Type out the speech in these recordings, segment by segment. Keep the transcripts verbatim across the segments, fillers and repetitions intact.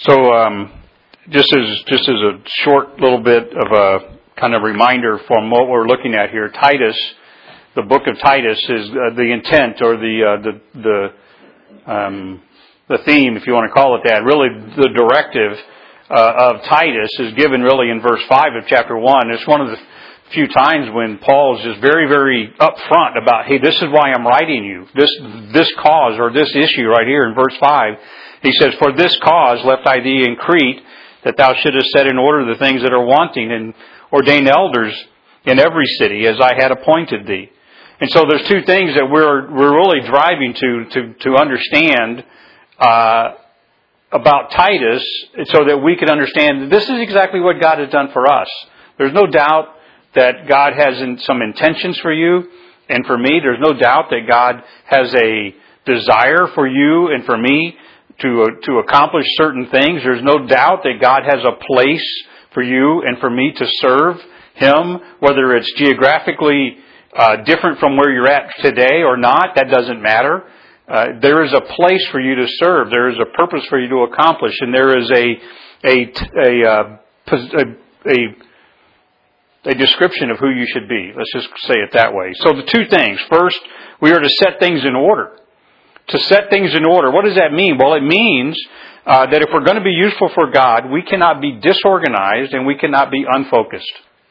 So, um, just as just as a short little bit of a kind of reminder from what we're looking at here, Titus, the book of Titus is uh, the intent or the uh, the the um, the theme, if you want to call it that. Really, the directive uh, of Titus is given really in verse five of chapter one. It's one of the few times when Paul is just very, very upfront about, hey, this is why I'm writing you. This this cause or this issue right here in verse five. He says, for this cause left I thee in Crete, that thou shouldest set in order the things that are wanting, and ordain elders in every city, as I had appointed thee. And so there's two things that we're we're really driving to to to understand uh, about Titus, so that we can understand that this is exactly what God has done for us. There's no doubt that God has some intentions for you and for me. There's no doubt that God has a desire for you and for me to uh, to accomplish certain things. There's no doubt that God has a place for you and for me to serve Him, whether it's geographically uh, different from where you're at today or not. That doesn't matter. Uh, there is a place for you to serve. There is a purpose for you to accomplish, and there is a a a uh, a, a a description of who you should be. Let's just say it that way. So the two things. First, we are to set things in order. To set things in order. What does that mean? Well, it means uh, that if we're going to be useful for God, we cannot be disorganized and we cannot be unfocused.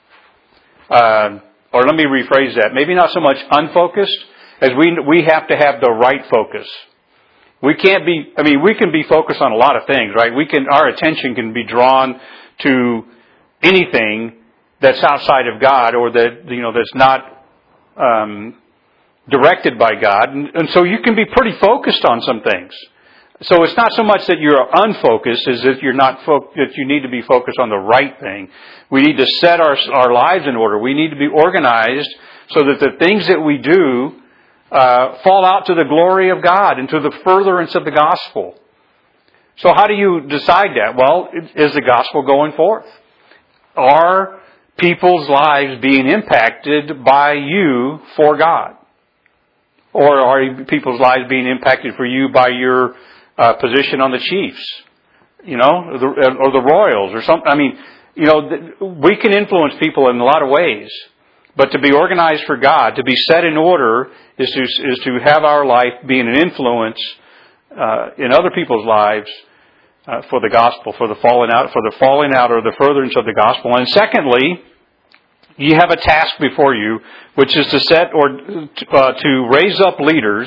Uh, or let me rephrase that. Maybe not so much unfocused as we we have to have the right focus. We can't be, I mean, we can be focused on a lot of things, right? We can, our attention can be drawn to anything that's outside of God, or that, you know, that's not um, directed by God. And, and so you can be pretty focused on some things. So it's not so much that you're unfocused as that you're not fo- that you need to be focused on the right thing. We need to set our our lives in order. We need to be organized so that the things that we do uh, fall out to the glory of God and to the furtherance of the gospel. So how do you decide that? Well, is the gospel going forth? Are people's lives being impacted by you for God? Or are people's lives being impacted for you by your uh, position on the Chiefs? You know, or the, or the Royals or something. I mean, you know, we can influence people in a lot of ways. But to be organized for God, to be set in order, is to, is to have our life being an influence uh, in other people's lives Uh, for the gospel, for the falling out, for the falling out or the furtherance of the gospel. And secondly, you have a task before you, which is to set or uh, to raise up leaders,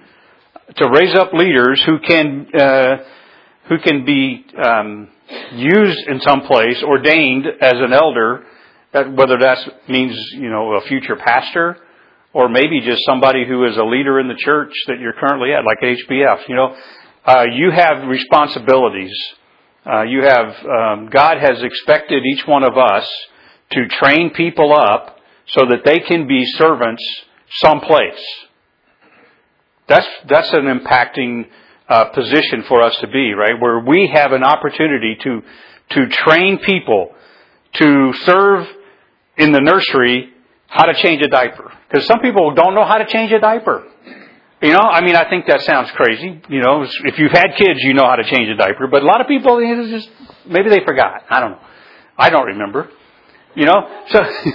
to raise up leaders who can uh, who can be um, used in some place, ordained as an elder. That whether that means, you know, a future pastor, or maybe just somebody who is a leader in the church that you're currently at, like H B F. You know. Uh, you have responsibilities. Uh, you have, um, God has expected each one of us to train people up so that they can be servants someplace. That's, that's an impacting, uh, position for us to be, right? Where we have an opportunity to, to train people to serve in the nursery how to change a diaper. Because some people don't know how to change a diaper. You know, I mean, I think that sounds crazy. You know, if you've had kids, you know how to change a diaper. But a lot of people, you know, just maybe they forgot. I don't know. I don't remember. You know, so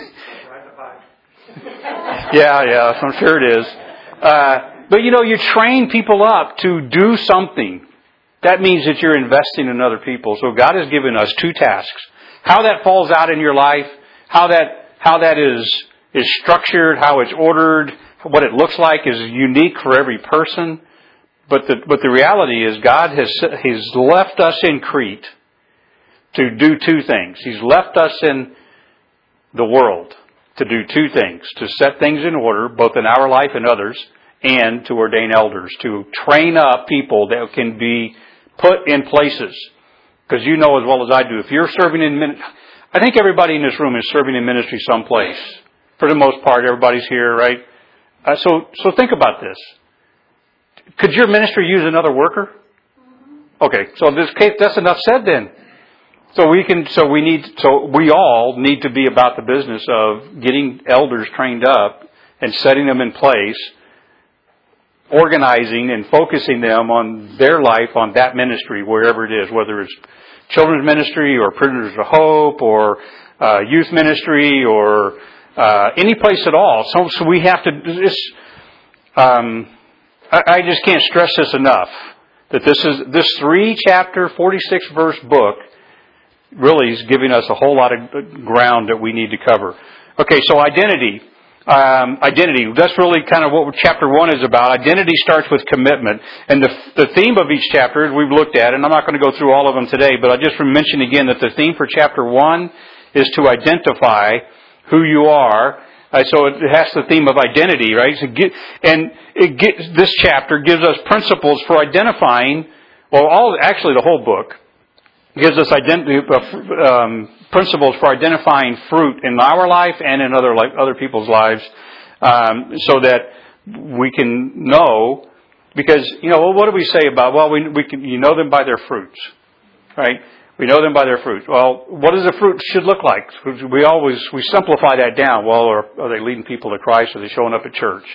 yeah, yeah, I'm sure it is. Uh, but you know, you train people up to do something. That means that you're investing in other people. So God has given us two tasks. How that falls out in your life, how that how that is is structured, how it's ordered. What it looks like is unique for every person, but the but the reality is God has He's left us in Crete to do two things. He's left us in the world to do two things: to set things in order, both in our life and others, and to ordain elders, to train up people that can be put in places. Because you know as well as I do, if you're serving in ministry, I think everybody in this room is serving in ministry someplace. For the most part, everybody's here, right? Uh, so, so think about this. Could your ministry use another worker? Okay, so in this case, that's enough said then. So we can, so we need, so we all need to be about the business of getting elders trained up and setting them in place organizing and focusing them on their life, on that ministry, wherever it is, whether it's children's ministry or Prisoners of Hope or uh, youth ministry or uh, any place at all. So, so we have to. This, um, I, I just can't stress this enough. That this is this three chapter, forty-six verse book really is giving us a whole lot of ground that we need to cover. Okay, so identity. Um, identity. That's really kind of what chapter one is about. Identity starts with commitment. And the, the theme of each chapter we've looked at, and I'm not going to go through all of them today, but I just mention again that the theme for chapter one is to identify who you are. Uh, so it has the theme of identity, right? So get, and it get, this chapter gives us principles for identifying, well, all actually the whole book gives us identity, uh, um, principles for identifying fruit in our life and in other like other people's lives, um, so that we can know. Because you know, well, what do we say about? Well, we we can you know them by their fruits, right? We know them by their fruit. Well, what does the fruit should look like? We always we simplify that down. Well, are, are they leading people to Christ? Are they showing up at church?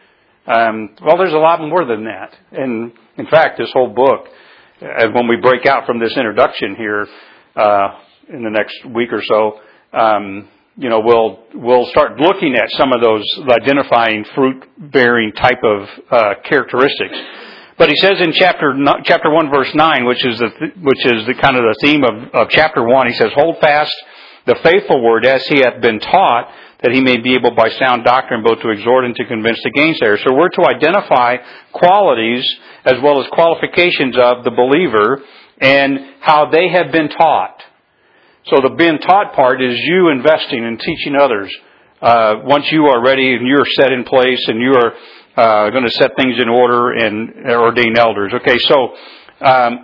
Um, well, there's a lot more than that. And in fact, this whole book, and when we break out from this introduction here uh, in the next week or so, um, you know, we'll we'll start looking at some of those identifying fruit-bearing type of uh, characteristics. But he says in chapter chapter one, verse nine, which is the which is the kind of the theme of, of chapter one, he says, "Hold fast the faithful word as he hath been taught, that he may be able by sound doctrine both to exhort and to convince the gainsayer." So we're to identify qualities as well as qualifications of the believer and how they have been taught. So the being taught part is you investing and teaching others. Uh, once you are ready and you're set in place and you are uh, going to set things in order and ordain elders. Okay, so um,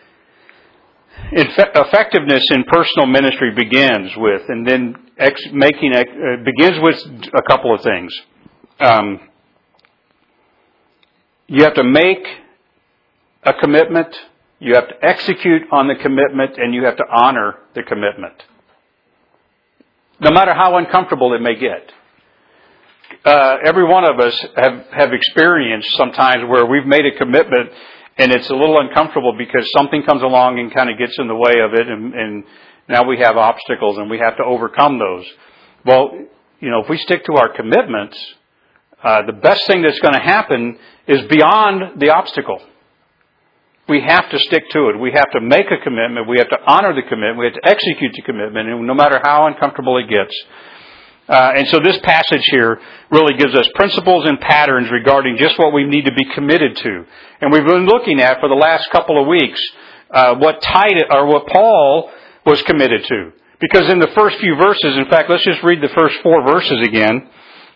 effectiveness in personal ministry begins with, and then ex- making uh, begins with a couple of things. Um, you have to make a commitment, you have to execute on the commitment, and you have to honor the commitment. No matter how uncomfortable it may get. Uh, every one of us have, have experienced sometimes where we've made a commitment and it's a little uncomfortable because something comes along and kind of gets in the way of it, and, and now we have obstacles and we have to overcome those. Well, you know, if we stick to our commitments, uh, the best thing that's going to happen is beyond the obstacle. We have to stick to it. We have to make a commitment. We have to honor the commitment. We have to execute the commitment, and no matter how uncomfortable it gets. Uh, and so this passage here really gives us principles and patterns regarding just what we need to be committed to. And we've been looking at for the last couple of weeks uh, what Titus, or what Paul was committed to. Because in the first few verses, in fact, let's just read the first four verses again.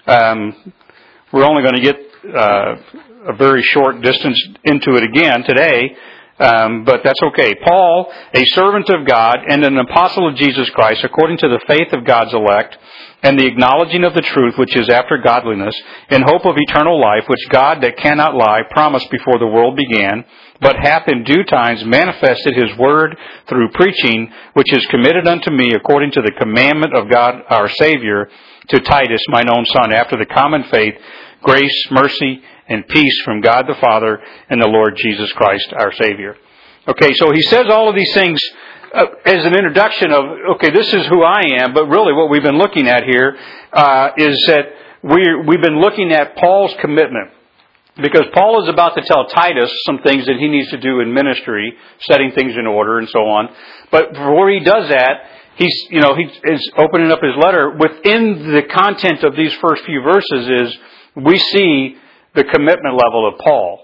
Um, we're only going to get uh, a very short distance into it again today. Um, but that's okay. Paul, a servant of God and an apostle of Jesus Christ, according to the faith of God's elect, and the acknowledging of the truth which is after godliness, in hope of eternal life, which God that cannot lie promised before the world began, but hath in due times manifested his word through preaching, which is committed unto me according to the commandment of God our Savior, to Titus, mine own son, after the common faith, grace, mercy, and peace from God the Father and the Lord Jesus Christ, our Savior. Okay, so he says all of these things uh, as an introduction of, okay, this is who I am, but really what we've been looking at here uh, is that we're, we've been looking at Paul's commitment. Because Paul is about to tell Titus some things that he needs to do in ministry, setting things in order and so on. But before he does that, he's, you know, he is opening up his letter. Within the content of these first few verses is, we see the commitment level of Paul.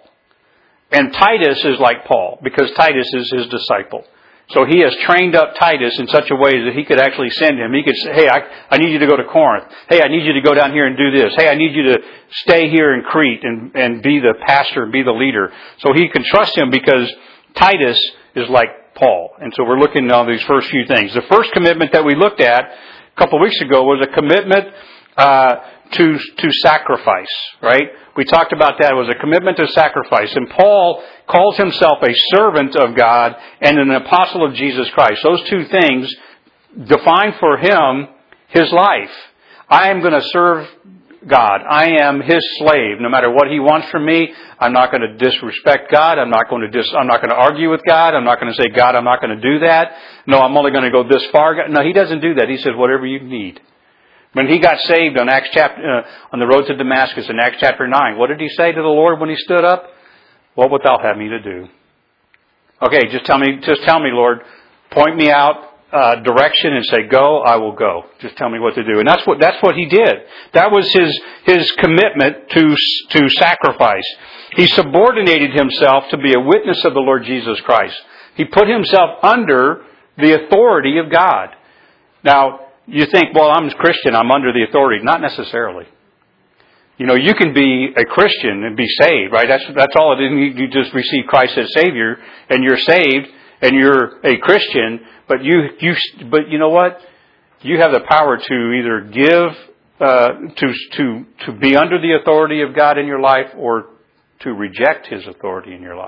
And Titus is like Paul, because Titus is his disciple. So he has trained up Titus in such a way that he could actually send him. He could say, hey, I, I need you to go to Corinth. Hey, I need you to go down here and do this. Hey, I need you to stay here in Crete and, and be the pastor and be the leader. So he can trust him because Titus is like Paul. And so we're looking at all these first few things. The first commitment that we looked at a couple of weeks ago was a commitment uh, to to sacrifice, right? We talked about that. It was a commitment to sacrifice. And Paul calls himself a servant of God and an apostle of Jesus Christ. Those two things define for him his life. I am going to serve God. I am His slave. No matter what He wants from me, I'm not going to disrespect God. I'm not going to dis, I'm not going to argue with God. I'm not going to say, God, I'm not going to do that. No, I'm only going to go this far. No, He doesn't do that. He says, whatever you need. When He got saved on Acts chapter, uh, on the road to Damascus in Acts chapter nine, what did He say to the Lord when He stood up? What wilt thou have me to do? Okay, just tell me, just tell me, Lord, point me out. Uh, direction and say, go, I will go. Just tell me what to do. And that's what, that's what He did. That was His, His commitment to, to sacrifice. He subordinated Himself to be a witness of the Lord Jesus Christ. He put Himself under the authority of God. Now, you think, well, I'm a Christian, I'm under the authority. Not necessarily. You know, you can be a Christian and be saved, right? That's, that's all it is. You just receive Christ as Savior and you're saved and you're a Christian. But you, you, but you know what? You have the power to either give, uh, to, to, to be under the authority of God in your life or to reject His authority in your life.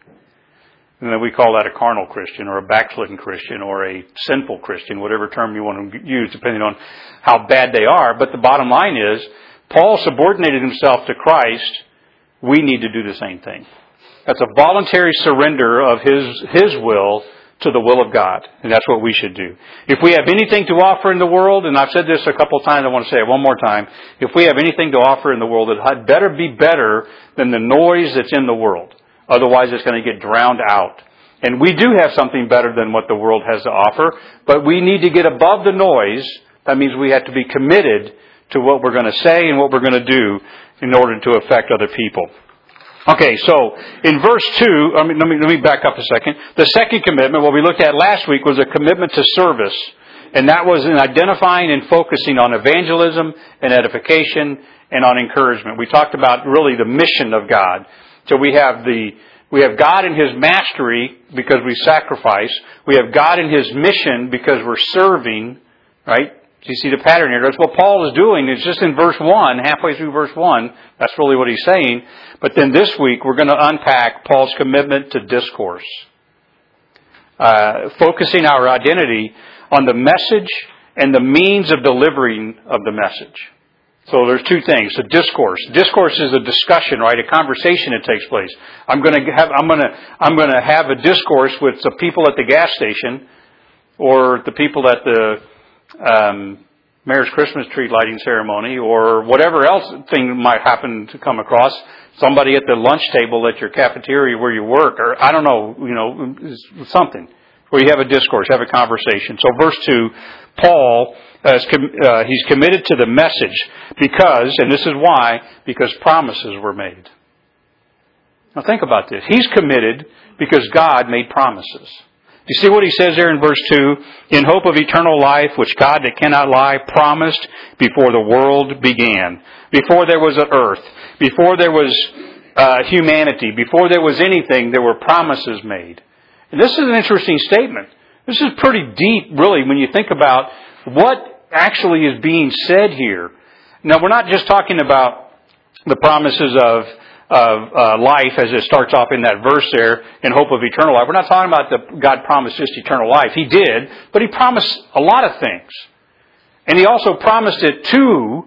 And then we call that a carnal Christian or a backslidden Christian or a sinful Christian, whatever term you want to use depending on how bad they are. But the bottom line is, Paul subordinated himself to Christ. We need to do the same thing. That's a voluntary surrender of His, His will to the will of God. And that's what we should do. If we have anything to offer in the world, and I've said this a couple of times, I want to say it one more time. If we have anything to offer in the world, it had better be better than the noise that's in the world. Otherwise, it's going to get drowned out. And we do have something better than what the world has to offer, but we need to get above the noise. That means we have to be committed to what we're going to say and what we're going to do in order to affect other people. Okay, so in verse two, I mean, let me, let me back up a second. The second commitment, what we looked at last week, was a commitment to service. And that was in identifying and focusing on evangelism and edification and on encouragement. We talked about really the mission of God. So we have the, we have God in His mastery because we sacrifice. We have God in His mission because we're serving, right? Do you see the pattern here? That's what Paul is doing. It's just in verse one, halfway through verse one. That's really what he's saying. But then this week, we're going to unpack Paul's commitment to discourse. Uh, focusing our identity on the message and the means of delivering of the message. So there's two things. So discourse. Discourse is a discussion, right? A conversation that takes place. I'm going to have, I'm going to, I'm going to have a discourse with the people at the gas station or the people at the Um, Mayor's Christmas tree lighting ceremony or whatever else thing might happen to come across. Somebody at the lunch table at your cafeteria where you work, or I don't know, you know, something where you have a discourse, have a conversation. So verse two, Paul, uh, is com- uh, he's committed to the message because, and this is why, because promises were made. Now think about this. He's committed because God made promises. You see what he says there in verse two? In hope of eternal life, which God that cannot lie promised before the world began. Before there was an earth. Before there was uh, humanity. Before there was anything, there were promises made. And this is an interesting statement. This is pretty deep, really, when you think about what actually is being said here. Now, we're not just talking about the promises of of uh, life as it starts off in that verse there, in hope of eternal life. We're not talking about that God promised just eternal life. He did, but He promised a lot of things. And He also promised it to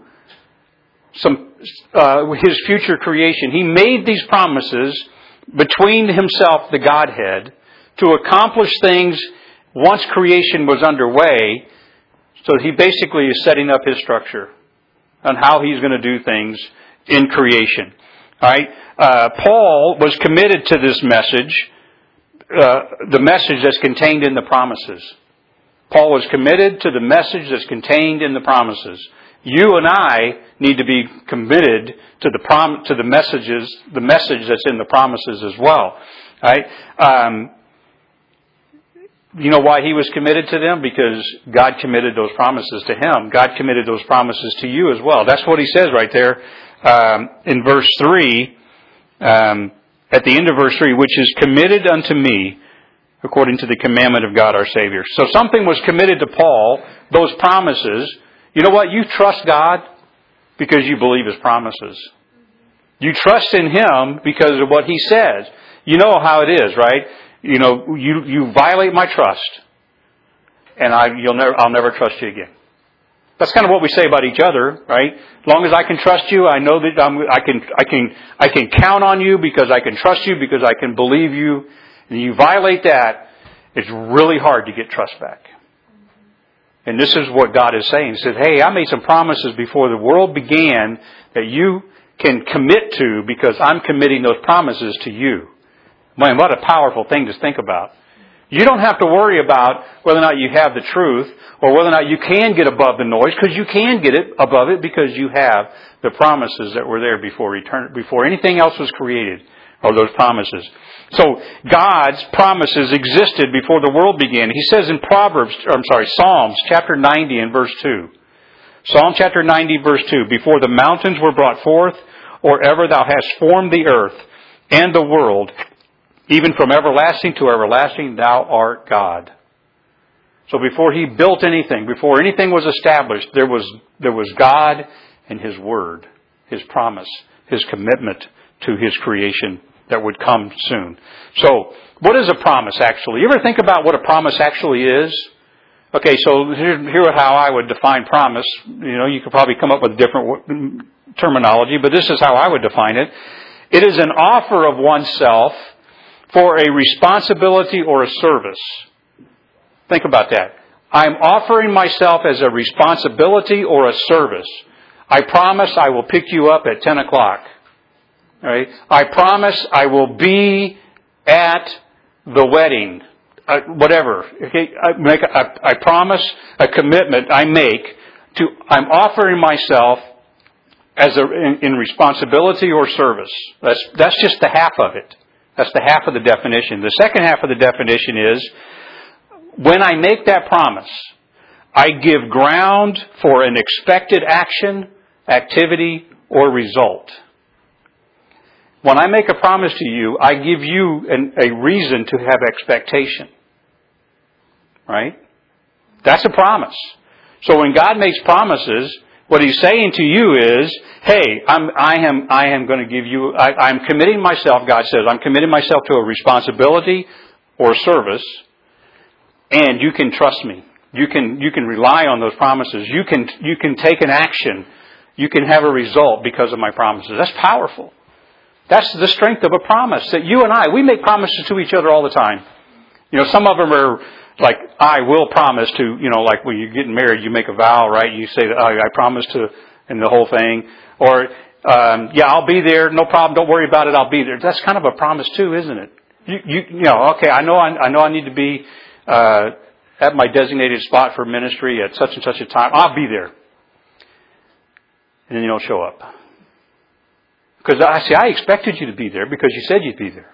some uh, His future creation. He made these promises between Himself, the Godhead, to accomplish things once creation was underway. So He basically is setting up His structure on how He's going to do things in creation. All right, uh, Paul was committed to this message, uh, the message that's contained in the promises. Paul was committed to the message that's contained in the promises. You and I need to be committed to the prom- to the messages, the message that's in the promises as well. All right. Um, you know why he was committed to them? Because God committed those promises to him. God committed those promises to you as well. That's what he says right there. Um, in verse three, um, at the end of verse three, which is committed unto me according to the commandment of God our Savior. So something was committed to Paul, those promises. You know what? You trust God because you believe His promises. You trust in Him because of what He says. You know how it is, right? You know, you, you violate my trust and I, you'll never, I'll never trust you again. That's kind of what we say about each other, right? As long as I can trust you, I know that I'm, I can, I can, I can count on you because I can trust you, because I can believe you. And you violate that, it's really hard to get trust back. And this is what God is saying. He says, hey, I made some promises before the world began that you can commit to, because I'm committing those promises to you. Man, what a powerful thing to think about. You don't have to worry about whether or not you have the truth or whether or not you can get above the noise, because you can get it above it because you have the promises that were there before eternity, before anything else was created, or those promises. So God's promises existed before the world began. He says in Proverbs, I'm sorry, Psalms chapter ninety and verse two. Psalm chapter ninety verse two. Before the mountains were brought forth, or ever thou hast formed the earth and the world, even from everlasting to everlasting, thou art God. So before He built anything, before anything was established, there was, there was God and His Word, His promise, His commitment to His creation that would come soon. So, what is a promise actually? You ever think about what a promise actually is? Okay, so here, here how I would define promise. You know, you could probably come up with different terminology, but this is how I would define it. It is an offer of oneself for a responsibility or a service. Think about that. I'm offering myself as a responsibility or a service. I promise I will pick you up at ten o'clock. All right? I promise I will be at the wedding. Uh, whatever. Okay? I, make a, I, I promise a commitment I make to, I'm offering myself as a, in, in responsibility or service. That's, that's just the half of it. That's the half of the definition. The second half of the definition is, when I make that promise, I give ground for an expected action, activity, or result. When I make a promise to you, I give you an, a reason to have expectation. Right? That's a promise. So when God makes promises, what He's saying to you is, hey, I'm, I am, I am going to give you, I, I'm committing myself, God says, I'm committing myself to a responsibility or service, and you can trust me. You can, you can rely on those promises. You can, you can take an action. You can have a result because of my promises. That's powerful. That's the strength of a promise. That you and I, we make promises to each other all the time. You know, some of them are like, I will promise to, you know, like when you're getting married, you make a vow, right? You say, oh, I promise to, and the whole thing. Or, um, yeah, I'll be there. No problem. Don't worry about it. I'll be there. That's kind of a promise too, isn't it? You, you, you know, okay, I know I, I know I need to be uh, at my designated spot for ministry at such and such a time. I'll be there. And then you don't show up. Because I see, I expected you to be there because you said you'd be there.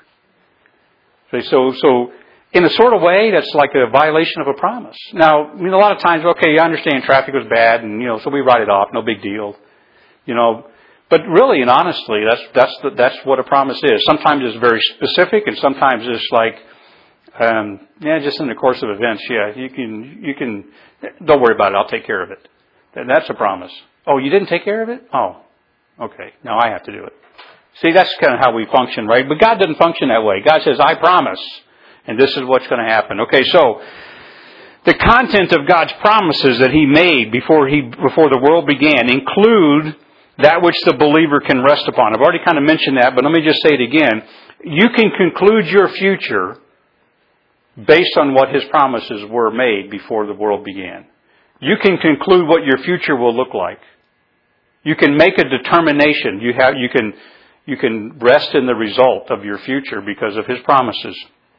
So, so in a sort of way, that's like a violation of a promise. Now, I mean, a lot of times, okay, I understand traffic was bad, and you know, so we write it off, no big deal. You know, but really and honestly, that's that's the, that's what a promise is. Sometimes it's very specific, and sometimes it's like, um, yeah, just in the course of events, yeah, you can you can don't worry about it, I'll take care of it. That's a promise. Oh, you didn't take care of it? Oh, okay, now I have to do it. See, that's kind of how we function, right? But God doesn't function that way. God says, I promise, and this is what's going to happen. Okay, so the content of God's promises that He made before He before the world began include that which the believer can rest upon. I've already kind of mentioned that, but let me just say it again. You can conclude your future based on what His promises were made before the world began. You can conclude what your future will look like. You can make a determination. You have, you can, you can rest in the result of your future because of His promises.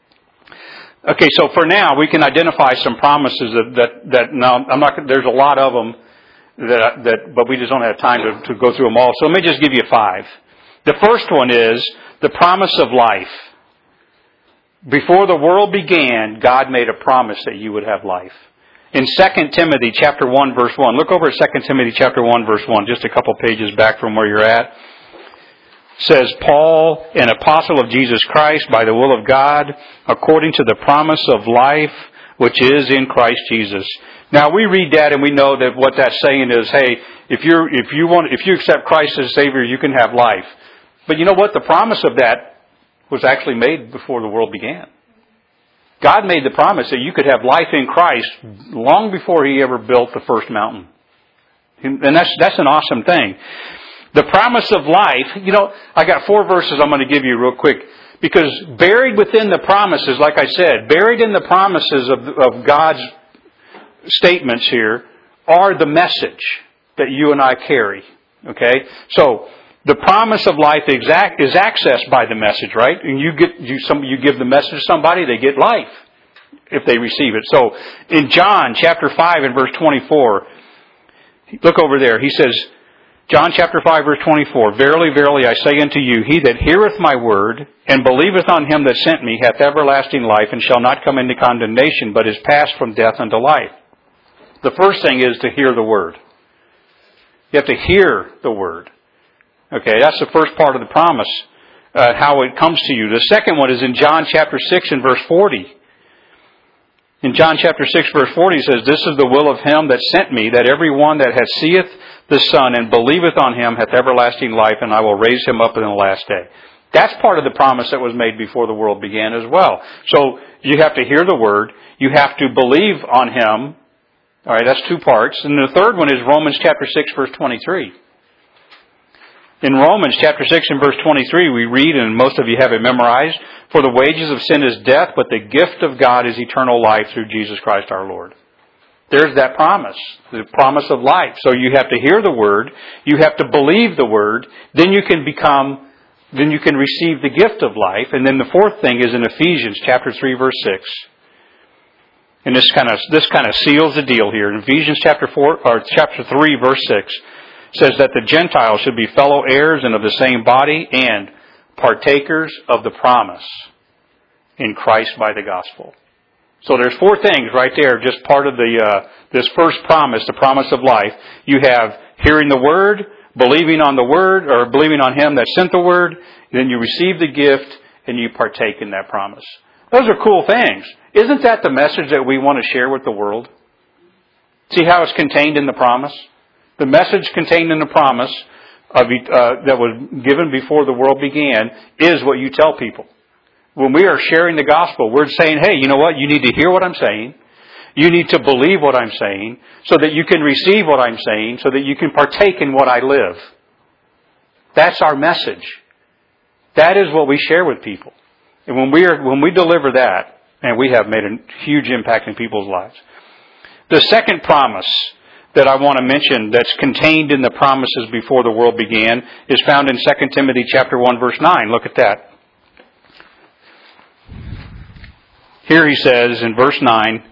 Okay, so for now, we can identify some promises that, that, that now, I'm not, there's a lot of them that, that, but we just don't have time to, to go through them all. So let me just give you five. The first one is the promise of life. Before the world began, God made a promise that you would have life. In Second Timothy chapter one, verse one, look over at Second Timothy chapter one, verse one, just a couple pages back from where you're at. It says, Paul, an apostle of Jesus Christ, by the will of God, according to the promise of life, which is in Christ Jesus. Now we read that and we know that what that's saying is, hey, if you're if you want if you accept Christ as Savior, you can have life. But you know what? The promise of that was actually made before the world began. God made the promise that you could have life in Christ long before He ever built the first mountain. And that's, that's an awesome thing. The promise of life, you know, I got four verses I'm going to give you real quick. Because buried within the promises, like I said, buried in the promises of, of God's statements here are the message that you and I carry. Okay? So, the promise of life exact, is accessed by the message, right? And you get, you, some, you give the message to somebody, they get life if they receive it. So, in John chapter five and verse twenty-four, look over there, he says, John chapter five verse twenty-four, Verily, verily, I say unto you, he that heareth my word, and believeth on him that sent me, hath everlasting life, and shall not come into condemnation, but is passed from death unto life. The first thing is to hear the word. You have to hear the word. Okay, that's the first part of the promise, uh, how it comes to you. The second one is in John chapter six and verse forty. In John chapter six verse forty, it says, This is the will of him that sent me, that every one that hath seeth the Son and believeth on him hath everlasting life, and I will raise him up in the last day. That's part of the promise that was made before the world began as well. So you have to hear the word. You have to believe on him. All right, that's two parts. And the third one is Romans chapter six verse twenty-three. In Romans chapter six and verse twenty-three, we read, and most of you have it memorized, For the wages of sin is death, but the gift of God is eternal life through Jesus Christ our Lord. There's that promise, the promise of life. So you have to hear the word, you have to believe the word, then you can become, then you can receive the gift of life. And then the fourth thing is in Ephesians chapter three verse six. And this kind of this kind of seals the deal here. In Ephesians chapter four or chapter three verse six says that the Gentiles should be fellow heirs and of the same body and partakers of the promise in Christ by the gospel. So there's four things right there, just part of the uh, this first promise, the promise of life. You have hearing the word, believing on the word, or believing on him that sent the word. Then you receive the gift, and you partake in that promise. Those are cool things. Isn't that the message that we want to share with the world? See how it's contained in the promise? The message contained in the promise of, uh, that was given before the world began is what you tell people. When we are sharing the gospel, we're saying, hey, you know what? You need to hear what I'm saying. You need to believe what I'm saying so that you can receive what I'm saying, so that you can partake in what I live. That's our message. That is what we share with people. And when we are, when we deliver that, and we have made a huge impact in people's lives. The second promise that I want to mention that's contained in the promises before the world began is found in Second Timothy chapter one verse nine. Look at that. Here he says in verse nine,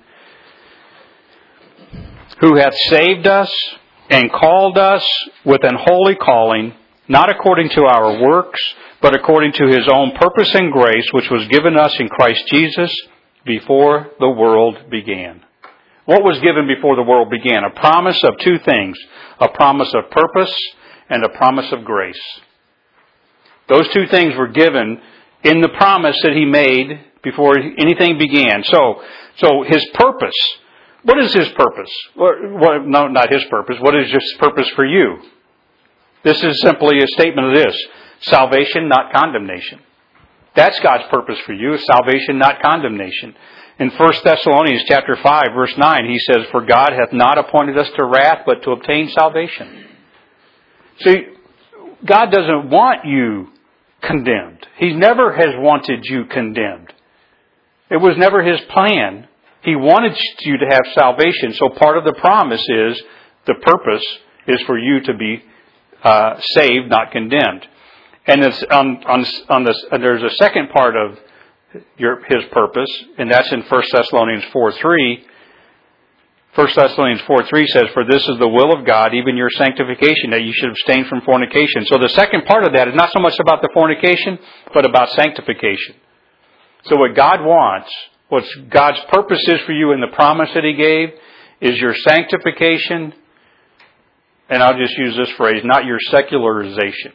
Who hath saved us and called us with an holy calling, not according to our works, but according to his own purpose and grace, which was given us in Christ Jesus before the world began. What was given before the world began? A promise of two things. A promise of purpose and a promise of grace. Those two things were given in the promise that he made before anything began. So, so his purpose. What is his purpose? Well, no, not his purpose. What is his purpose for you? This is simply a statement of this. Salvation, not condemnation. That's God's purpose for you, is salvation, not condemnation. In First Thessalonians chapter five, verse nine, he says, For God hath not appointed us to wrath, but to obtain salvation. See, God doesn't want you condemned. He never has wanted you condemned. It was never his plan. He wanted you to have salvation. So part of the promise is, the purpose is for you to be uh, saved, not condemned. And it's on, on, on this, and there's a second part of your, his purpose, and that's in First Thessalonians four three. First Thessalonians four three says, For this is the will of God, even your sanctification, that you should abstain from fornication. So the second part of that is not so much about the fornication, but about sanctification. So what God wants, what God's purpose is for you in the promise that he gave, is your sanctification, and I'll just use this phrase, not your secularization.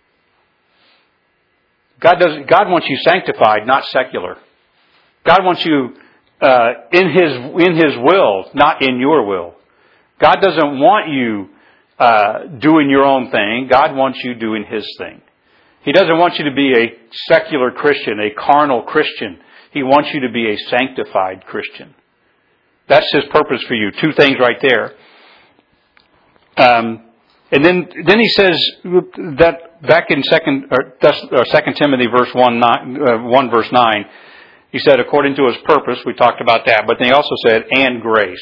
God doesn't. God wants you sanctified, not secular. God wants you uh, in His in His will, not in your will. God doesn't want you uh, doing your own thing. God wants you doing His thing. He doesn't want you to be a secular Christian, a carnal Christian. He wants you to be a sanctified Christian. That's His purpose for you. Two things right there. Um, and then then he says that back in second or, or Second Timothy verse one nine uh, one verse nine, he said according to his purpose. We talked about that, but then he also said and grace.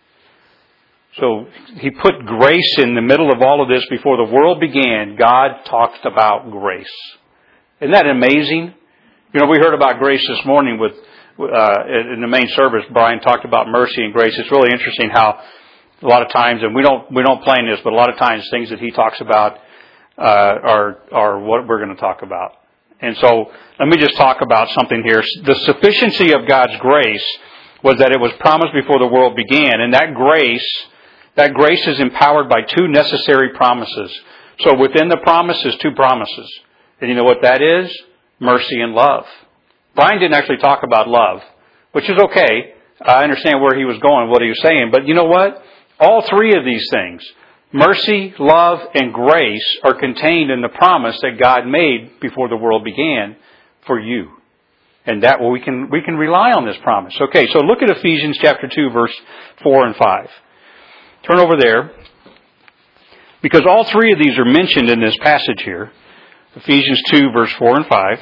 So he put grace in the middle of all of this. Before the world began, God talked about grace. Isn't that amazing? You know, we heard about grace this morning with uh, in the main service. Brian talked about mercy and grace. It's really interesting how a lot of times, and we don't we don't plan this, but a lot of times things that he talks about uh, are are what we're going to talk about. And so let me just talk about something here. The sufficiency of God's grace was that it was promised before the world began, and that grace. That grace is empowered by two necessary promises. So within the promise is two promises. And you know what that is? Mercy and love. Brian didn't actually talk about love, which is okay. I understand where he was going, what he was saying. But you know what? All three of these things, mercy, love, and grace, are contained in the promise that God made before the world began for you. And that well, we can we can rely on this promise. Okay, so look at Ephesians chapter two, verse four and five. Turn over there, because all three of these are mentioned in this passage here. Ephesians two, verse four and five.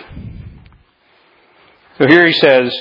So here he says,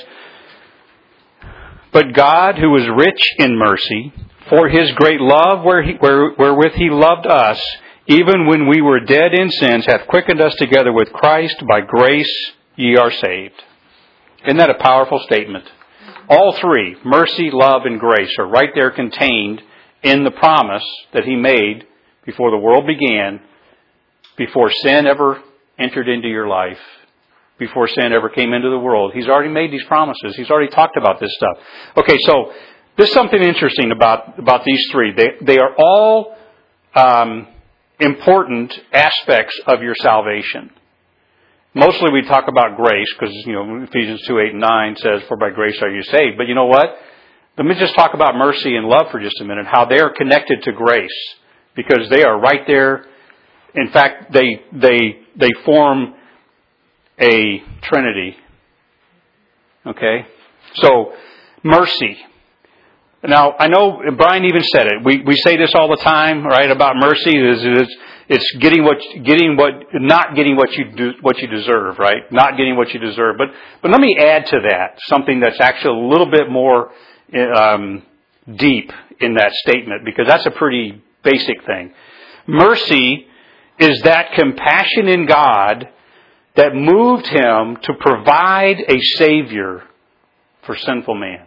"But God, who is rich in mercy, for His great love where he, where, wherewith He loved us, even when we were dead in sins, hath quickened us together with Christ. By grace ye are saved." Isn't that a powerful statement? All three, mercy, love, and grace, are right there contained in the promise that He made before the world began, before sin ever entered into your life, before sin ever came into the world. He's already made these promises. He's already talked about this stuff. Okay, so there's something interesting about, about these three. They, they are all um, important aspects of your salvation. Mostly we talk about grace because, you know, Ephesians two, eight, and nine says, "For by grace are you saved." But you know what? Let me just talk about mercy and love for just a minute, how they are connected to grace, because they are right there. In fact, they they they form a trinity. Okay? So, mercy. Now, I know Brian even said it. We we say this all the time, right, about mercy. It's, it's, it's getting what getting what not getting what you do what you deserve, right? Not getting what you deserve. But but let me add to that something that's actually a little bit more Um, deep in that statement, because that's a pretty basic thing. Mercy is that compassion in God that moved Him to provide a Savior for sinful man.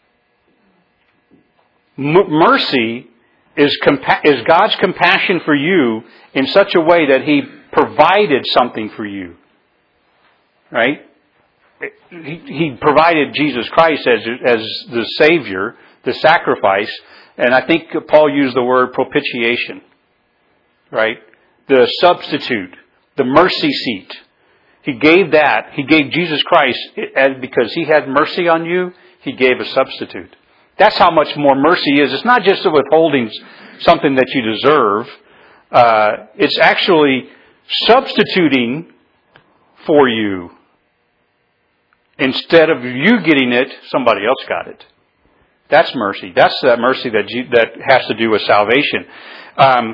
M- mercy is, compa- is God's compassion for you in such a way that He provided something for you. Right? He, he provided Jesus Christ as, as the Savior, the sacrifice, and I think Paul used the word propitiation, right? The substitute, the mercy seat. He gave that, He gave Jesus Christ, and because He had mercy on you, He gave a substitute. That's how much more mercy is. It's not just withholding something that you deserve. Uh, it's actually substituting for you. Instead of you getting it, somebody else got it. That's mercy. That's that mercy that you, that has to do with salvation. Um,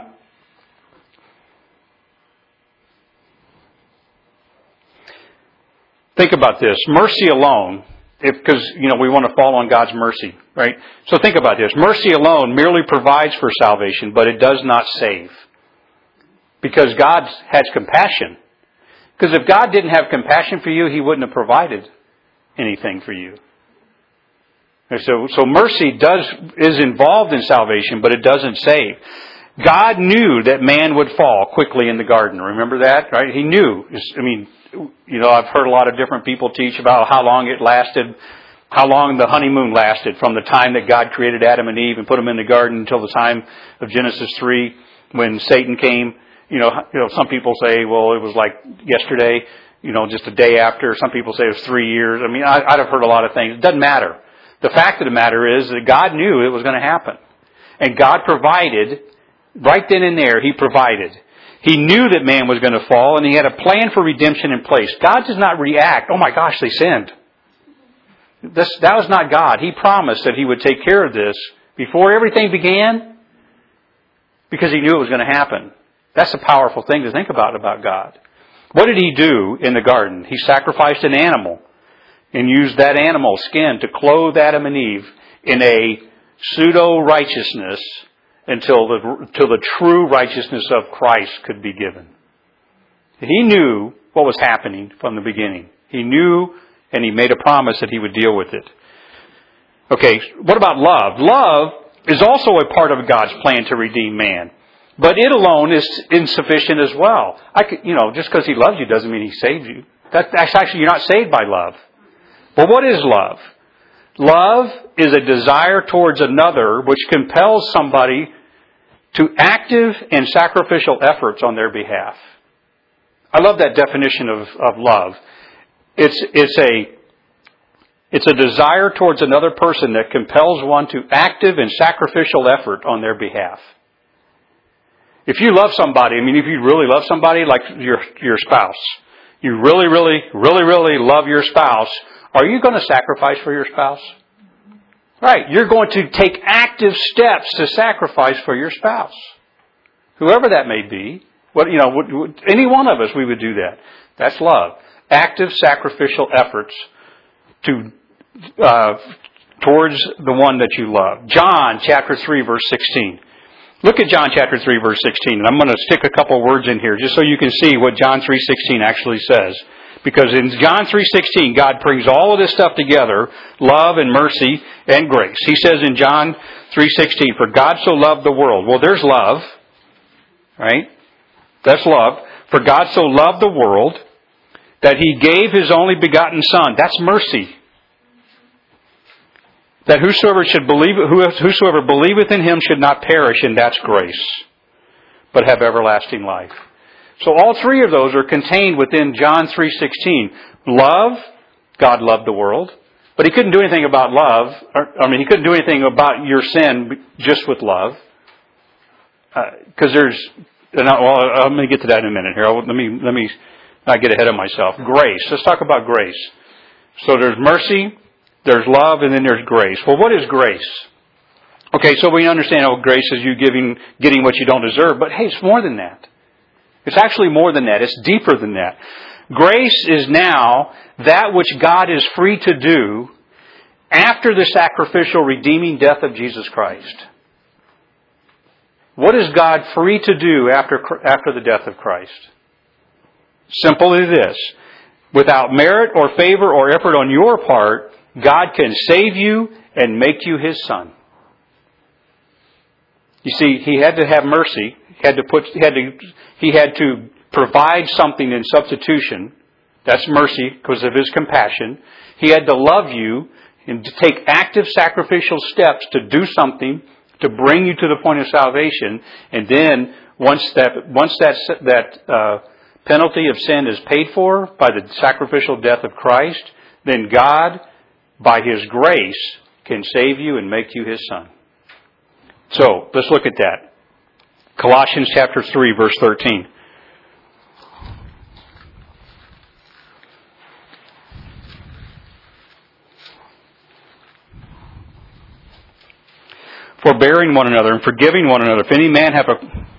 think about this. Mercy alone, because you know we want to fall on God's mercy, right? So think about this. Mercy alone merely provides for salvation, but it does not save. Because God has compassion. Because if God didn't have compassion for you, He wouldn't have provided anything for you. And so, so mercy does is involved in salvation, but it doesn't save. God knew that man would fall quickly in the garden. Remember that, right? He knew. I mean, you know, I've heard a lot of different people teach about how long it lasted, how long the honeymoon lasted from the time that God created Adam and Eve and put them in the garden until the time of Genesis three when Satan came. You know, you know, some people say, well, it was like yesterday. You know, just a day after. Some people say it was three years. I mean, I, I'd have heard a lot of things. It doesn't matter. The fact of the matter is that God knew it was going to happen. And God provided, right then and there, He provided. He knew that man was going to fall, and He had a plan for redemption in place. God does not react, oh my gosh, they sinned. This, that was not God. He promised that He would take care of this before everything began. because He knew it was going to happen. That's a powerful thing to think about about God. What did He do in the garden? He sacrificed an animal and used that animal skin to clothe Adam and Eve in a pseudo-righteousness until the, until the true righteousness of Christ could be given. He knew what was happening from the beginning. He knew, and He made a promise that He would deal with it. Okay, what about love? Love is also a part of God's plan to redeem man. But it alone is insufficient as well. I could, you know, just because He loves you doesn't mean He saved you. That, that's actually, you're not saved by love. But what is love? Love is a desire towards another which compels somebody to active and sacrificial efforts on their behalf. I love that definition of, of love. It's, it's a, it's a desire towards another person that compels one to active and sacrificial effort on their behalf. If you love somebody, I mean, if you really love somebody, like your, your spouse, you really, really, really, really love your spouse, are you going to sacrifice for your spouse? Right. You're going to take active steps to sacrifice for your spouse. Whoever that may be. What, you know, would, would, any one of us, we would do that. That's love. Active sacrificial efforts to, uh, towards the one that you love. John chapter three verse sixteen. Look at John chapter three verse sixteen. And I'm going to stick a couple words in here just so you can see what John three sixteen actually says. Because in John three sixteen, God brings all of this stuff together, love and mercy and grace. He says in John three sixteen, for God so loved the world. Well, there's love, right? That's love. For God so loved the world that He gave His only begotten Son. That's mercy. That whosoever should believe, whosoever believeth in Him should not perish, and that's grace, but have everlasting life. So all three of those are contained within John three sixteen. Love, God loved the world, but He couldn't do anything about love. I mean, He couldn't do anything about your sin just with love, because uh, there's. And I, well, I'm going to get to that in a minute here. Let me let me not get ahead of myself. Grace. Let's talk about grace. So there's mercy, there's love, and then there's grace. Well, what is grace? Okay, so we understand, oh, grace is you giving getting what you don't deserve. But hey, it's more than that. It's actually more than that. It's deeper than that. Grace is now that which God is free to do after the sacrificial redeeming death of Jesus Christ. What is God free to do after, after the death of Christ? Simply this. Without merit or favor or effort on your part, God can save you and make you His Son. You see, He had to have mercy. He had to put, he had to, he had to provide something in substitution. That's mercy because of His compassion. He had to love you and to take active sacrificial steps to do something to bring you to the point of salvation, and then once that once that that uh, penalty of sin is paid for by the sacrificial death of Christ, then God, by His grace, can save you and make you His Son. So let's look at that. Colossians chapter three, verse thirteen. Forbearing one another and forgiving one another. If any man have a...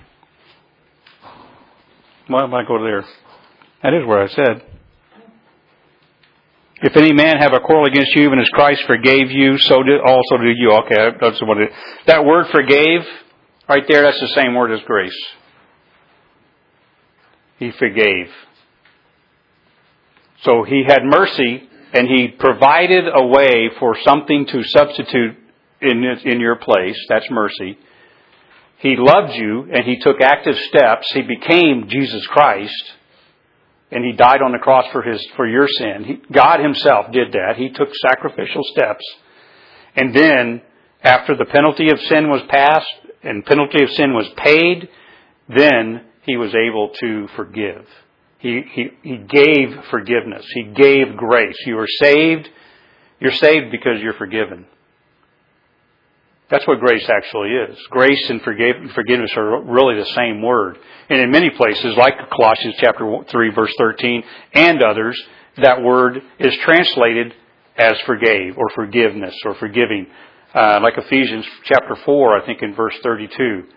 Why am I go there? That is where I said. If any man have a quarrel against you, even as Christ forgave you, so do, also do you. Okay, that's what it is. That word forgave, right there, that's the same word as grace. He forgave. So He had mercy, and He provided a way for something to substitute in in your place. That's mercy. He loved you, and He took active steps. He became Jesus Christ, and He died on the cross for his for your sin. He, God Himself did that. He took sacrificial steps. And then, after the penalty of sin was passed and penalty of sin was paid, then He was able to forgive. He, he, he gave forgiveness. He gave grace. You are saved. You're saved because you're forgiven. That's what grace actually is. Grace and forgiveness are really the same word. And in many places, like Colossians chapter three, verse thirteen, and others, that word is translated as forgave, or forgiveness, or forgiving. Uh, like Ephesians chapter four, I think in verse thirty-two.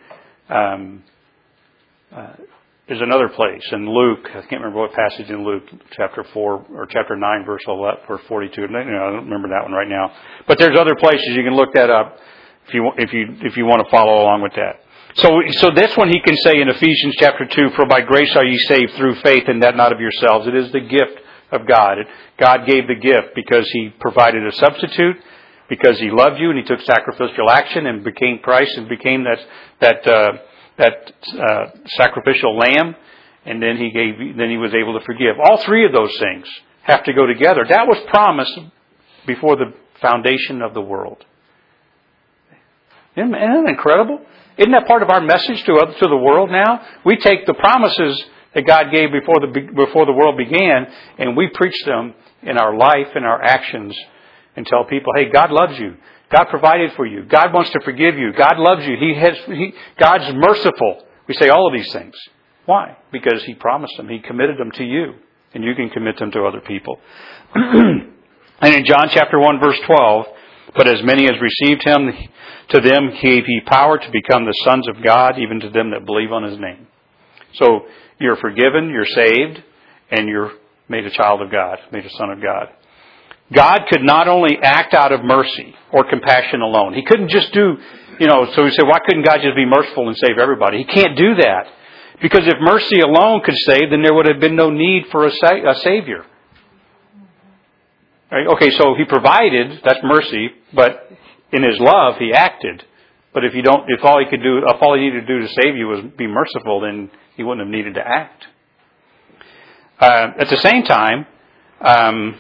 Um, uh, there's another place in Luke. I can't remember what passage in Luke, chapter four or chapter nine, verse eleven, verse forty-two. You know, I don't remember that one right now. But there's other places you can look that up if you if you if you want to follow along with that. So, so that's when he can say in Ephesians chapter two, "For by grace are ye saved through faith, and that not of yourselves. It is the gift of God." God gave the gift because He provided a substitute, because He loved you, and He took sacrificial action and became Christ and became that that uh, that uh, sacrificial lamb, and then He gave. Then He was able to forgive. All three of those things have to go together. That was promised before the foundation of the world. Isn't that incredible? Isn't that part of our message to to the world now? We take the promises that God gave before the before the world began, and we preach them in our life and our actions, and tell people, "Hey, God loves you. God provided for you. God wants to forgive you. God loves you. He has. He, God's merciful." We say all of these things. Why? Because He promised them. He committed them to you, and you can commit them to other people. And in John chapter one, verse twelve, "But as many as received Him, to them gave He power to become the sons of God, even to them that believe on His name." So you're forgiven, you're saved, and you're made a child of God, made a son of God. God could not only act out of mercy or compassion alone. He couldn't just do, you know, so we say, why couldn't God just be merciful and save everybody? He can't do that. Because if mercy alone could save, then there would have been no need for a, sa- a Savior. Right? Okay, so He provided, that's mercy, but in His love, He acted. But if you don't, if all He could do, if all He needed to do to save you was be merciful, then He wouldn't have needed to act. Uh, at the same time, um,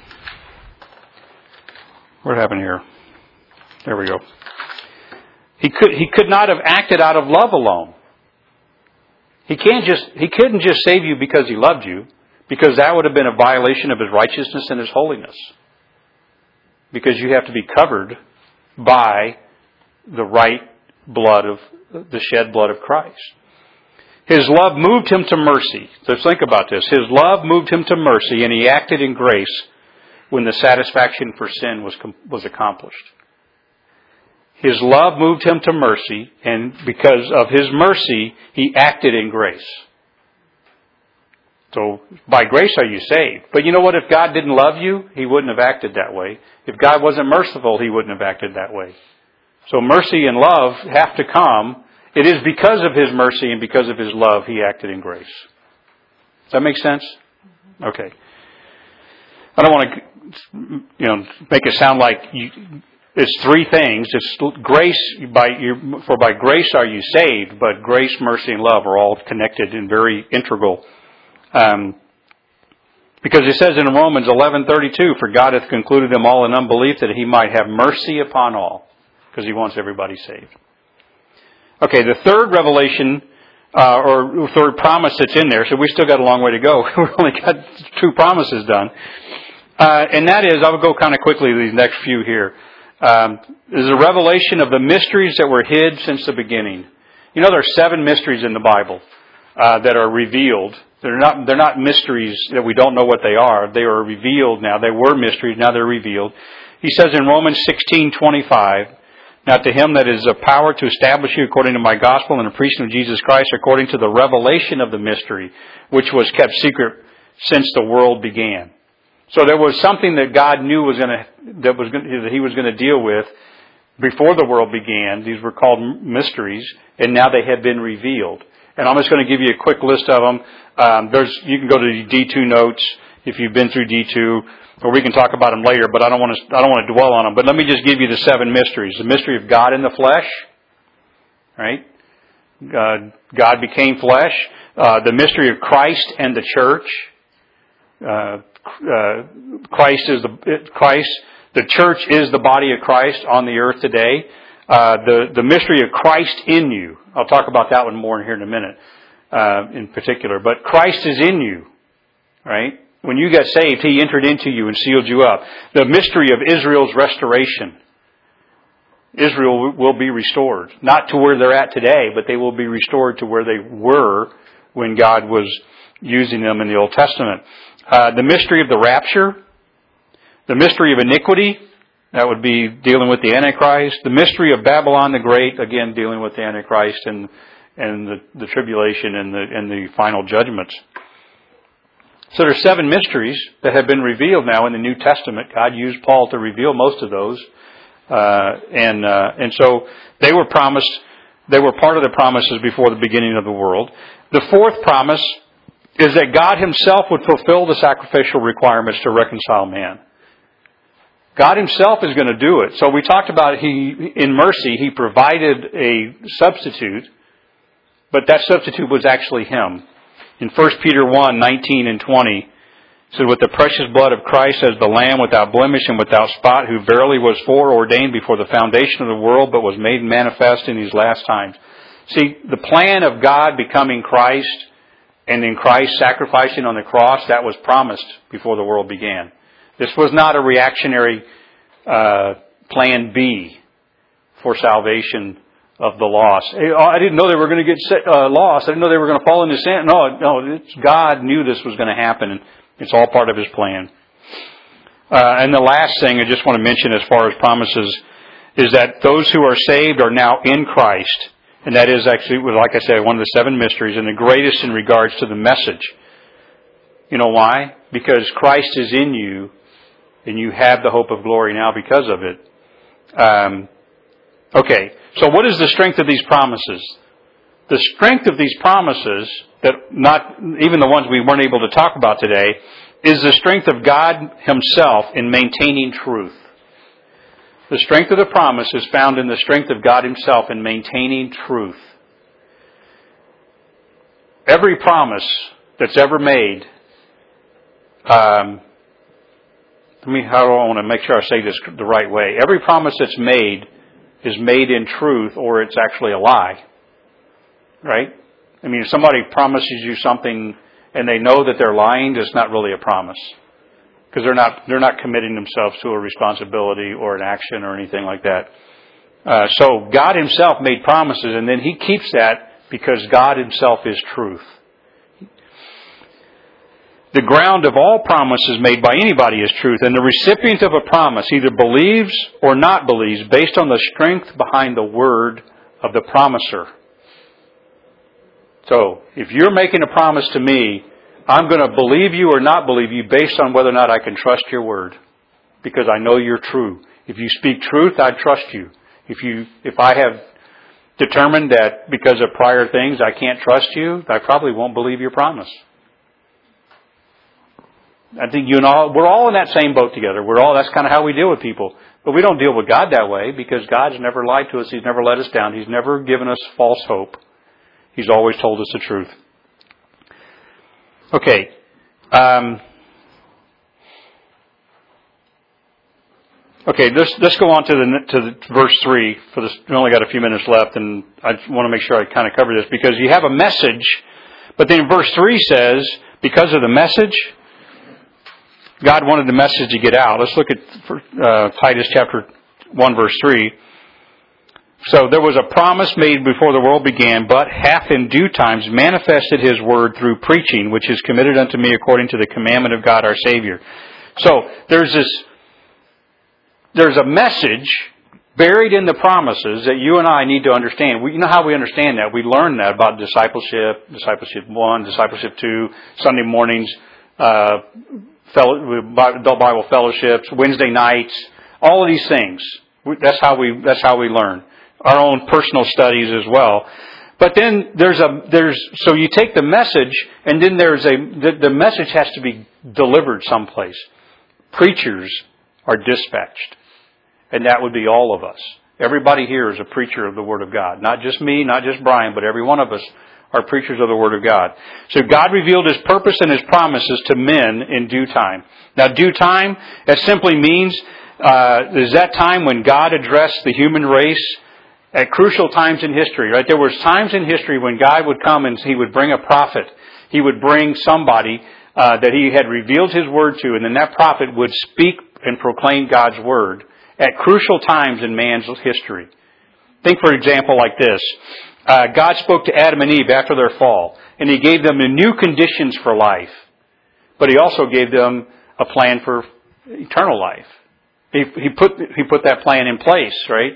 what happened here? There we go. He could he could not have acted out of love alone. He can't just he couldn't just save you because He loved you, because that would have been a violation of His righteousness and His holiness. Because you have to be covered by the right blood of the shed blood of Christ. His love moved Him to mercy. So think about this. His love moved Him to mercy, and He acted in grace when the satisfaction for sin was was accomplished. His love moved Him to mercy, and because of His mercy, He acted in grace. So, by grace are you saved. But you know what? If God didn't love you, He wouldn't have acted that way. If God wasn't merciful, He wouldn't have acted that way. So mercy and love have to come. It is because of His mercy and because of His love He acted in grace. Does that make sense? Okay. I don't want to, you know, make it sound like you, it's three things. It's grace, by you, for by grace are you saved, but grace, mercy, and love are all connected and very integral. Um, because it says in Romans eleven thirty-two, "For God hath concluded them all in unbelief, that He might have mercy upon all," because He wants everybody saved. Okay, the third revelation, uh, or third promise that's in there, so we still got a long way to go. We've only got two promises done. Uh, and that is, I will go kind of quickly these next few here. Um, is a revelation of the mysteries that were hid since the beginning. You know, there are seven mysteries in the Bible uh, that are revealed. They're not, they're not mysteries that we don't know what they are. They are revealed now. They were mysteries, now they're revealed. He says in Romans sixteen twenty-five, "Now to Him that is a power to establish you according to my gospel and the preaching of Jesus Christ, according to the revelation of the mystery, which was kept secret since the world began." So there was something that God knew was going to, that was going to, that He was going to deal with before the world began. These were called mysteries, and now they have been revealed. And I'm just going to give you a quick list of them. Um, there's, you can go to the D two notes if you've been through D two, or we can talk about them later. But I don't want to, I don't want to dwell on them. But let me just give you the seven mysteries: the mystery of God in the flesh, right? Uh, God became flesh. Uh, the mystery of Christ and the church. Uh, uh, Christ is the Christ. The church is the body of Christ on the earth today. Uh, the the mystery of Christ in you. I'll talk about that one more in here in a minute, uh, in particular. But Christ is in you, right? When you got saved, He entered into you and sealed you up. The mystery of Israel's restoration. Israel will be restored, not to where they're at today, but they will be restored to where they were when God was using them in the Old Testament. Uh, the mystery of the rapture. The mystery of iniquity. That would be dealing with the Antichrist. The mystery of Babylon the Great, again dealing with the Antichrist and and the, the tribulation and the, and the final judgments. So there's seven mysteries that have been revealed now in the New Testament. God used Paul to reveal most of those. Uh, and, uh, and so they were promised, they were part of the promises before the beginning of the world. The fourth promise is that God Himself would fulfill the sacrificial requirements to reconcile man. God Himself is going to do it. So we talked about He, in mercy, He provided a substitute, but that substitute was actually Him. In First Peter one, nineteen and twenty, it says, with the precious blood of Christ as the Lamb without blemish and without spot, who verily was foreordained before the foundation of the world, but was made manifest in these last times. See, the plan of God becoming Christ and in Christ sacrificing on the cross, that was promised before the world began. This was not a reactionary uh, plan B for salvation of the lost. I didn't know they were going to get uh, lost. I didn't know they were going to fall into sin. No, no, it's, God knew this was going to happen, and it's all part of His plan. Uh, and the last thing I just want to mention as far as promises is that those who are saved are now in Christ. And that is actually, like I said, one of the seven mysteries, and the greatest in regards to the message. You know why? Because Christ is in you, and you have the hope of glory now because of it. Um, okay, so what is the strength of these promises? The strength of these promises, that not even the ones we weren't able to talk about today, is the strength of God Himself in maintaining truth. The strength of the promise is found in the strength of God Himself in maintaining truth. Every promise that's ever made, um, I mean, how do I want to make sure I say this the right way? Every promise that's made is made in truth, or it's actually a lie. Right? I mean, if somebody promises you something and they know that they're lying, it's not really a promise. Because they're not they're not committing themselves to a responsibility or an action or anything like that. Uh, so God Himself made promises, and then He keeps that because God Himself is truth. The ground of all promises made by anybody is truth, and the recipient of a promise either believes or not believes based on the strength behind the word of the promiser. So, if you're making a promise to me, I'm going to believe you or not believe you based on whether or not I can trust your word. Because I know you're true. If you speak truth, I trust you. If you, if I have determined that because of prior things I can't trust you, I probably won't believe your promise. I think you and all, we're all in that same boat together. We're all, that's kind of how we deal with people. But we don't deal with God that way because God's never lied to us. He's never let us down. He's never given us false hope. He's always told us the truth. Okay. Um, okay, let's, let's go on to the, to the verse three. For this, we only got a few minutes left, and I want to make sure I kind of cover this because you have a message, but then verse three says, because of the message, God wanted the message to get out. Let's look at uh, Titus chapter one, verse three. So there was a promise made before the world began, but hath in due times manifested His word through preaching, which is committed unto me according to the commandment of God our Savior. So there's this, there's a message buried in the promises that you and I need to understand. We, you know how we understand that? We learn that about discipleship, discipleship one, discipleship two, Sunday mornings, uh, fellow, adult Bible fellowships, Wednesday nights, all of these things. That's how we, that's how we learn. Our own personal studies as well. But then there's a, there's, so you take the message and then there's a, the, the message has to be delivered someplace. Preachers are dispatched. And that would be all of us. Everybody here is a preacher of the Word of God. Not just me, not just Brian, but every one of us are preachers of the Word of God. So God revealed His purpose and His promises to men in due time. Now due time, that simply means, uh, is that time when God addressed the human race at crucial times in history, right? There was times in history when God would come and He would bring a prophet. He would bring somebody uh, that He had revealed His word to, and then that prophet would speak and proclaim God's word at crucial times in man's history. Think, for example, like this. Uh, God spoke to Adam and Eve after their fall, and He gave them the new conditions for life. But He also gave them a plan for eternal life. He, he put He put that plan in place, right?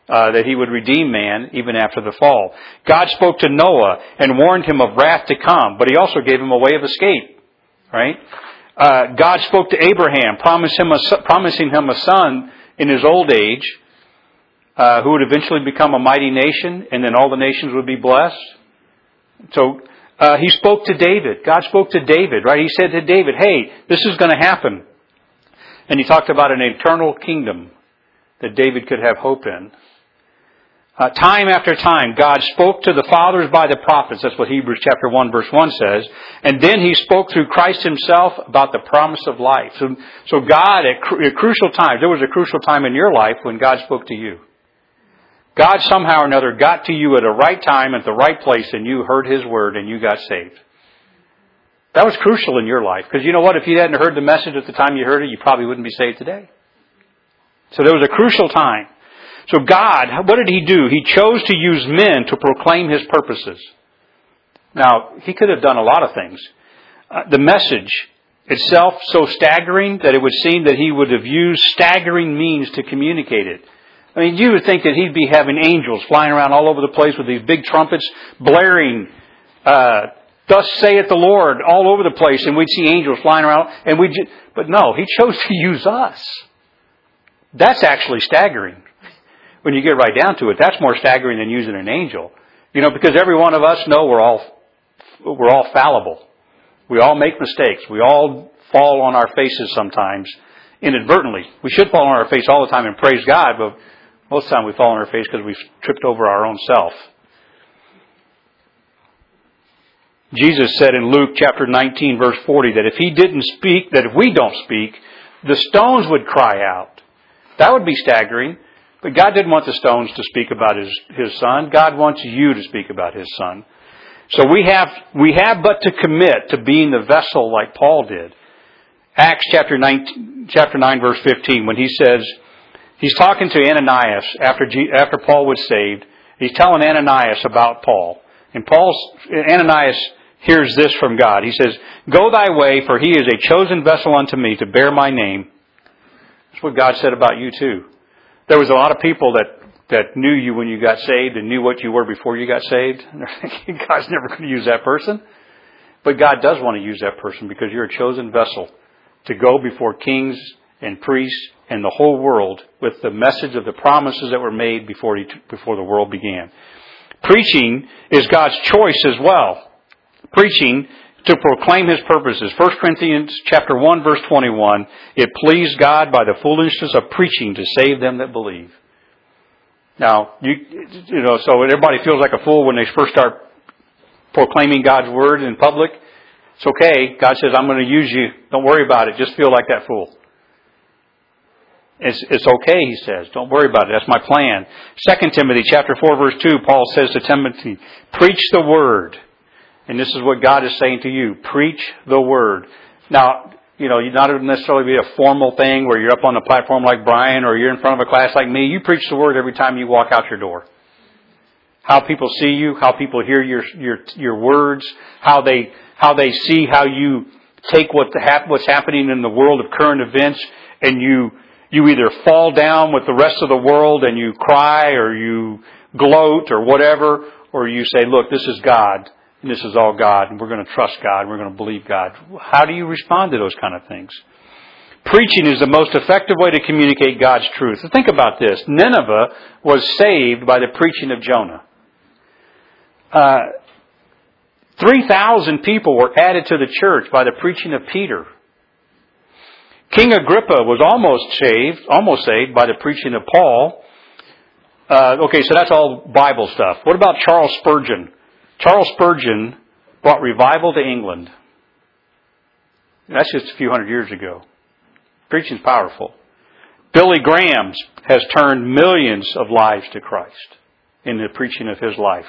uh, that He would redeem man even after the fall. God spoke to Noah and warned him of wrath to come, but He also gave him a way of escape. Right? Uh, God spoke to Abraham, promised him a, promising him a son in his old age, uh, who would eventually become a mighty nation, and then all the nations would be blessed. So uh, He spoke to David. God spoke to David, right? He said to David, hey, this is going to happen. And He talked about an eternal kingdom that David could have hope in. Uh, time after time, God spoke to the fathers by the prophets. That's what Hebrews chapter one verse one says. And then He spoke through Christ Himself about the promise of life. So, so God, at, cru- at crucial times, there was a crucial time in your life when God spoke to you. God somehow or another got to you at a right time, at the right place, and you heard His word and you got saved. That was crucial in your life. Because you know what? If you hadn't heard the message at the time you heard it, you probably wouldn't be saved today. So there was a crucial time. So God, what did He do? He chose to use men to proclaim His purposes. Now, He could have done a lot of things. Uh, the message itself so staggering that it would seem that He would have used staggering means to communicate it. I mean, you would think that He'd be having angels flying around all over the place with these big trumpets blaring, uh, thus saith the Lord, all over the place, and we'd see angels flying around, and we just, but no, He chose to use us. That's actually staggering. When you get right down to it, that's more staggering than using an angel. You know, because every one of us know we're all, we're all fallible. We all make mistakes. We all fall on our faces sometimes, inadvertently. We should fall on our face all the time and praise God, but most of the time we fall on our face because we've tripped over our own self. Jesus said in Luke chapter nineteen verse forty that if He didn't speak, that if we don't speak, the stones would cry out. That would be staggering. But God didn't want the stones to speak about His, His Son. God wants you to speak about His Son. So we have, we have but to commit to being the vessel like Paul did. Acts chapter nine, chapter nine verse fifteen, when he says, he's talking to Ananias after, G, after Paul was saved. He's telling Ananias about Paul. And Paul's, Ananias hears this from God. He says, go thy way, for he is a chosen vessel unto me to bear my name. That's what God said about you too. There was a lot of people that, that knew you when you got saved and knew what you were before you got saved. And they're thinking, God's never going to use that person. But God does want to use that person because you're a chosen vessel to go before kings and priests and the whole world with the message of the promises that were made before, he, before the world began. Preaching is God's choice as well. Preaching to proclaim His purposes. First Corinthians chapter one verse twenty-one, it pleased God by the foolishness of preaching to save them that believe. Now, you, you know, so everybody feels like a fool when they first start proclaiming God's word in public. It's okay. God says, I'm going to use you. Don't worry about it. Just feel like that fool. It's, it's okay, He says. Don't worry about it. That's my plan. Second Timothy chapter four verse two, Paul says to Timothy, preach the word. And this is what God is saying to you. Preach the word. Now, you know, not necessarily be a formal thing where you're up on the platform like Brian or you're in front of a class like me. You preach the word every time you walk out your door. How people see you, how people hear your your your words, how they how they see how you take what the hap- what's happening in the world of current events, and you you either fall down with the rest of the world and you cry or you gloat or whatever, or you say, look, this is God. And this is all God, and we're going to trust God, and we're going to believe God. How do you respond to those kind of things? Preaching is the most effective way to communicate God's truth. So think about this. Nineveh was saved by the preaching of Jonah. Uh, three thousand people were added to the church by the preaching of Peter. King Agrippa was almost saved, almost saved by the preaching of Paul. Uh, okay, so that's all Bible stuff. What about Charles Spurgeon? Charles Spurgeon brought revival to England. That's just a few hundred years ago. Preaching's powerful. Billy Graham has turned millions of lives to Christ in the preaching of his life.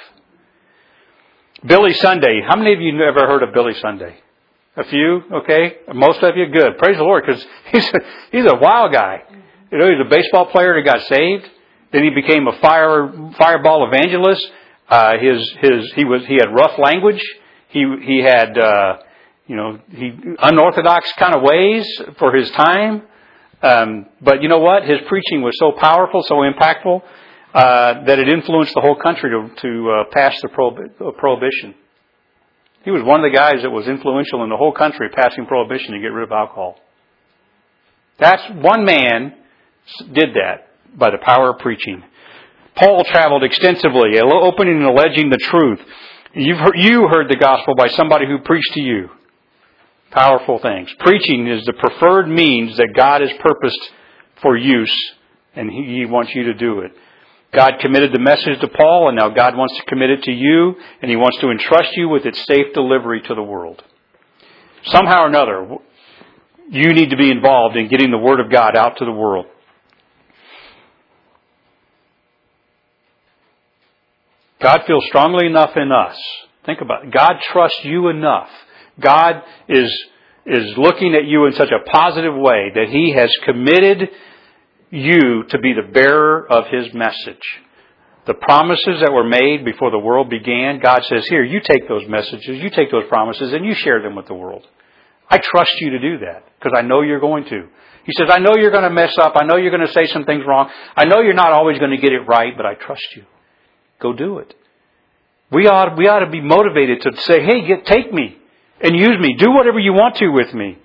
Billy Sunday. How many of you have ever heard of Billy Sunday? A few? Okay. Most of you? Good. Praise the Lord, because he's a, he's a wild guy. You know, he's a baseball player that got saved. Then he became a fire fireball evangelist. Uh, his, his, he was, he had rough language. He, he had, uh, you know, he, unorthodox kind of ways for his time. Um, but you know what? His preaching was so powerful, so impactful. uh, that it influenced the whole country to, to uh, pass the prohib- prohibition. He was one of the guys that was influential in the whole country passing prohibition to get rid of alcohol. That's one man did that by the power of preaching. Paul traveled extensively, opening and alleging the truth. You've heard, you heard the gospel by somebody who preached to you. Powerful things. Preaching is the preferred means that God has purposed for use, and He, he wants you to do it. God committed the message to Paul, and now God wants to commit it to you, and He wants to entrust you with its safe delivery to the world. Somehow or another, you need to be involved in getting the Word of God out to the world. God feels strongly enough in us. Think about it. God trusts you enough. God is, is looking at you in such a positive way that He has committed you to be the bearer of His message. The promises that were made before the world began, God says, here, you take those messages, you take those promises, and you share them with the world. I trust you to do that because I know you're going to. He says, I know you're going to mess up. I know you're going to say some things wrong. I know you're not always going to get it right, but I trust you. Go do it. We ought, we ought to be motivated to say, hey, get, take me and use me. Do whatever you want to with me.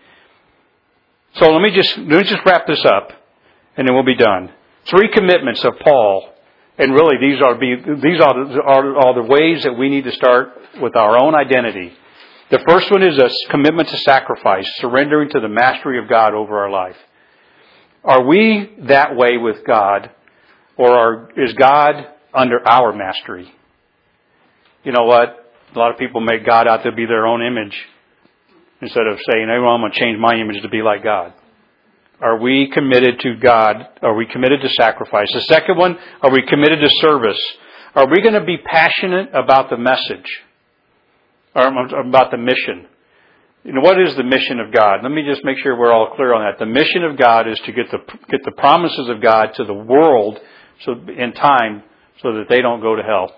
So let me just, let me just wrap this up and then we'll be done. Three commitments of Paul. And really, these are, be, these are, are, are the ways that we need to start with our own identity. The first one is a commitment to sacrifice, surrendering to the mastery of God over our life. Are we that way with God, or are, is God under our mastery? You know what? A lot of people make God out to be their own image instead of saying, hey, well, I'm going to change my image to be like God. Are we committed to God? Are we committed to sacrifice? The second one, are we committed to service? Are we going to be passionate about the message? Or about the mission? You know, what is the mission of God? Let me just make sure we're all clear on that. The mission of God is to get the get the promises of God to the world so in time so that they don't go to hell.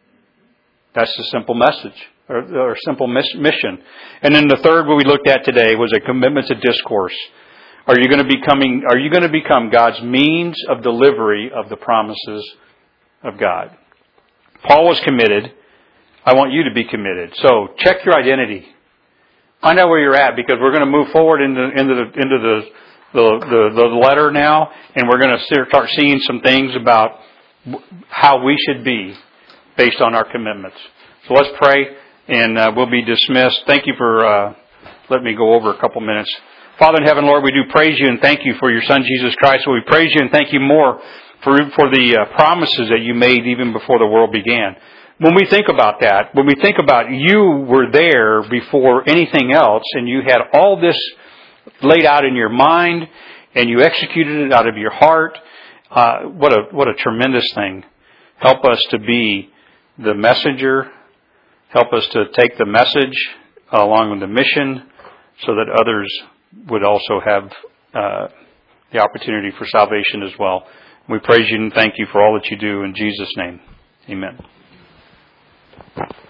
That's the simple message, or, or simple mission. And then the third one we looked at today was a commitment to discourse. Are you going to becoming? Are you going to become God's means of delivery of the promises of God? Paul was committed. I want you to be committed. So check your identity. Find out where you're at, because we're going to move forward into into the into the the, the, the letter now, and we're going to start seeing some things about how we should be based on our commitments. So let's pray, and uh, we'll be dismissed. Thank you for uh, letting me go over a couple minutes. Father in heaven, Lord, we do praise you and thank you for your Son, Jesus Christ. So we praise you and thank you more for, for the uh, promises that you made even before the world began. When we think about that, when we think about you were there before anything else, and you had all this laid out in your mind, and you executed it out of your heart, uh, what a what a tremendous thing. Help us to be the messenger. Help us to take the message along with the mission so that others would also have uh, the opportunity for salvation as well. We praise you and thank you for all that you do in Jesus' name. Amen.